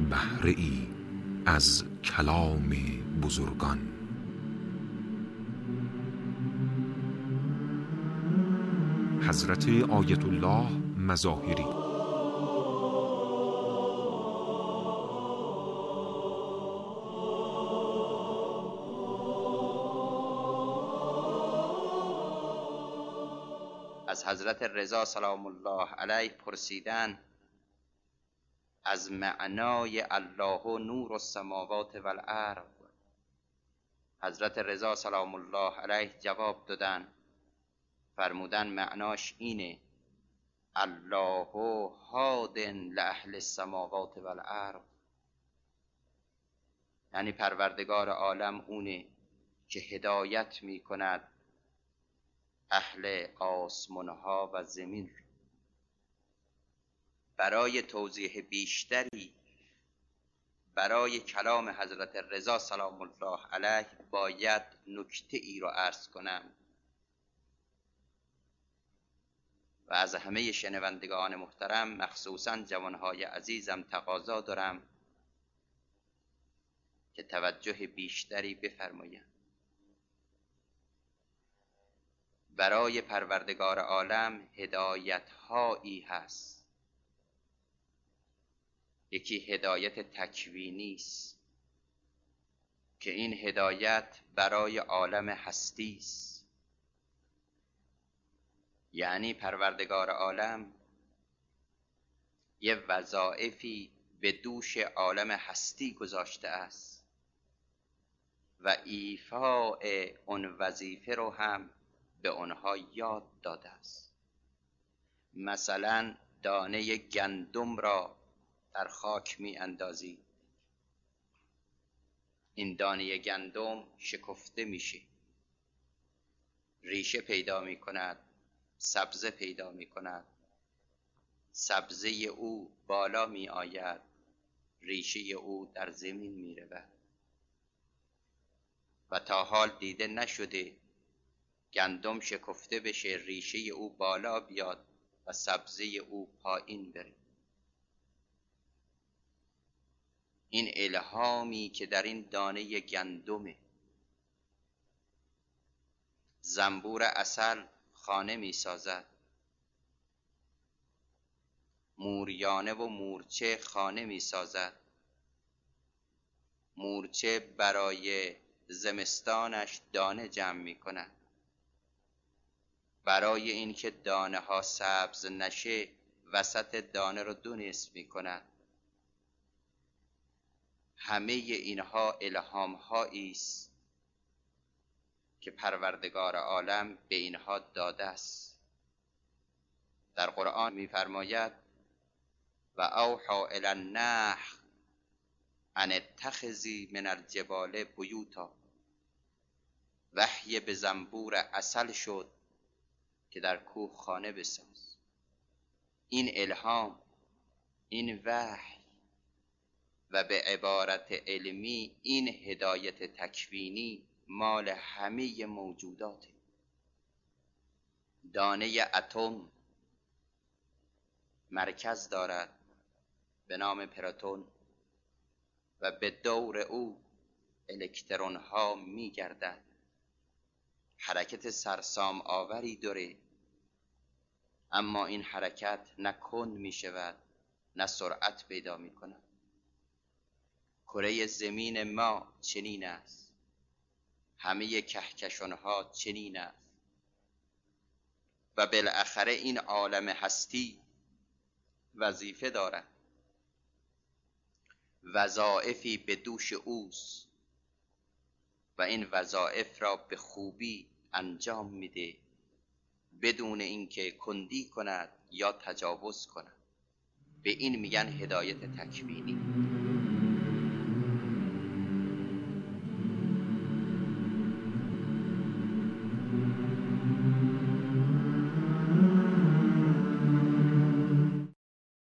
بهره ای از کلام بزرگان. حضرت آیت الله مظاهری. از حضرت رضا سلام الله علیه پرسیدن از معنای الله نور السماوات و الارض. حضرت رضا سلام الله علیه جواب دادن، فرمودن معناش اینه الله هاد لاهل السماوات و الارض، یعنی پروردگار عالم اونه که هدایت می کند اهل آسمان ها و زمین. برای توضیح بیشتری برای کلام حضرت رضا سلام الله علیه باید نکته ای رو عرض کنم و از همه شنوندگان محترم مخصوصا جوانهای عزیزم تقاضا دارم که توجه بیشتری بفرمایند. برای پروردگار عالم هدایت هایی هست. یکی هدایت تکوینی است که این هدایت برای عالم هستی است، یعنی پروردگار عالم یه وظایفی به دوش عالم هستی گذاشته است و ایفاء اون وظیفه رو هم به آنها یاد داده است. مثلا دانه گندم را در خاک می اندازی، این دانه گندم شکفته میشه، ریشه پیدا می کند، سبزه پیدا می کند، سبزه او بالا می آید، ریشه او در زمین می رود و تا حال دیده نشده گندم شکفته بشه، ریشه او بالا بیاد و سبزه او پایین بره. این الهامی که در این دانه گندمه. زنبور عسل خانه می سازد، موریانه و مورچه خانه می سازد. مورچه برای زمستانش دانه جمع می کند، برای اینکه دانه ها سبز نشه وسط دانه رو دو نصف می کند. همه اینها الهام هایی است که پروردگار عالم به اینها داده است. در قرآن می فرماید و اوحی الی النحل ان اتخذی من الجبال بیوتا. وحی به زنبور عسل شد که در کوه خانه بساز. این الهام، این وحی و به عبارت علمی این هدایت تکوینی مال همه موجوداته. دانه اتم مرکز دارد به نام پروتون و به دور او الکترون ها می گردد. حرکت سرسام آوری داره، اما این حرکت نه کند می شود نه سرعت پیدا می کند. کره زمین ما چنین است، همه کهکشان ها چنین است و بالاخره این عالم هستی وظیفه دارد، وظایفی به دوش اوست و این وظایف را به خوبی انجام میده بدون اینکه کندی کند یا تجاوز کند. به این میگن هدایت تکوینی.